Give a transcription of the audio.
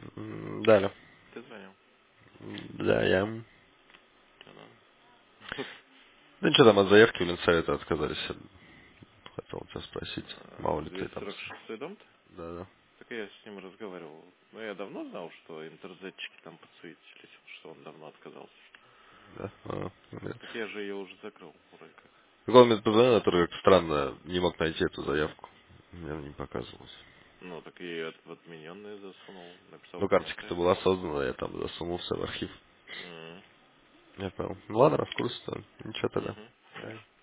Да, Ты звонил? да, я... Что надо? Да ничего там от заявки в Ленсовета отказались. Хотел тебя спросить. Мало ли ты там... 246 дом-то? Да. Так я с ним разговаривал. Ну, я давно знал, что интерзетчики там подсуетились, что он давно отказался. Да? Нет. Так я же ее уже закрыл, вроде как. Он мне позвонил, который как странно не мог найти эту заявку. Мне не показывалось. Ну, так и в отмененные засунул. Написал Ну, карточка-то комментарий. была создана, я там засунулся в архив. М, Я понял. Ну ладно, раз в курсе, то ничего тогда. мгм. Да.